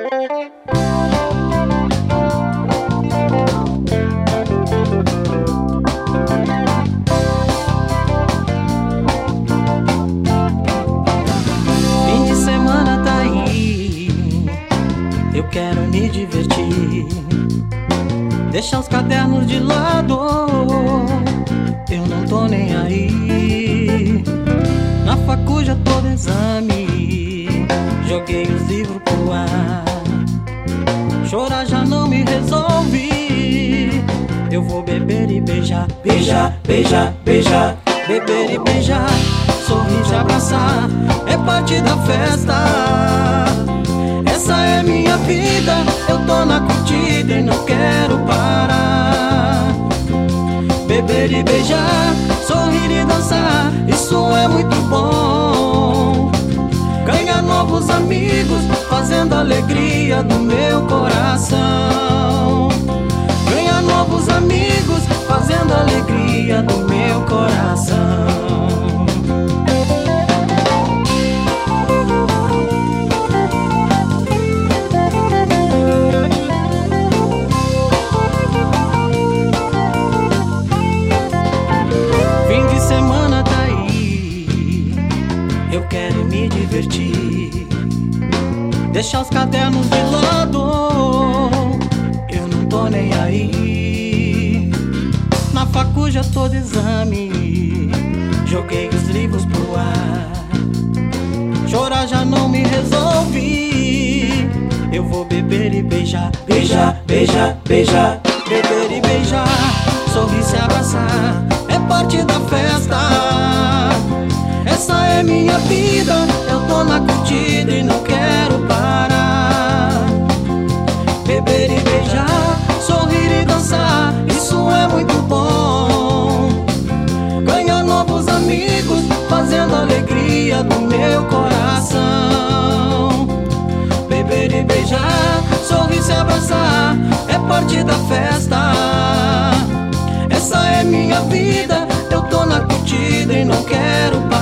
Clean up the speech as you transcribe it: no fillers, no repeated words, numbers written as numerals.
Fim de semana tá aí, eu quero me divertir. Deixa os cadernos de lado, eu não tô nem aí. Na facu já tô no exame, joguei os livros pro ar. Chorar já não me resolve, eu vou beber e beijar. Beijar, beijar, beijar, beber e beijar, sorrir e abraçar, é parte da festa. Essa é minha vida, eu tô na curtida e não quero parar. Beber e beijar, sorrir e dançar, isso é muito bom. Ganhar novos amigos, fazendo a alegria do meu coração. Ganhar novos amigos, fazendo a alegria do meu coração. Fim de semana tá aí, eu quero me divertir. Deixar os cadernos de lado, eu não tô nem aí. Na facu já tô de exame, joguei os livros pro ar. Chorar já não me resolve, eu vou beber e beijar. Beijar, beijar, beijar, beber e beijar, sorrir e se abraçar, é parte da festa. Essa é minha vida, eu tô na curtida e não quero parar. Beber e beijar, sorrir e dançar, isso é muito bom. Ganhar novos amigos, fazendo a alegria do meu coração. Beber e beijar, sorrir e se abraçar, é parte da festa. Essa é minha vida, eu tô na curtida e não quero parar.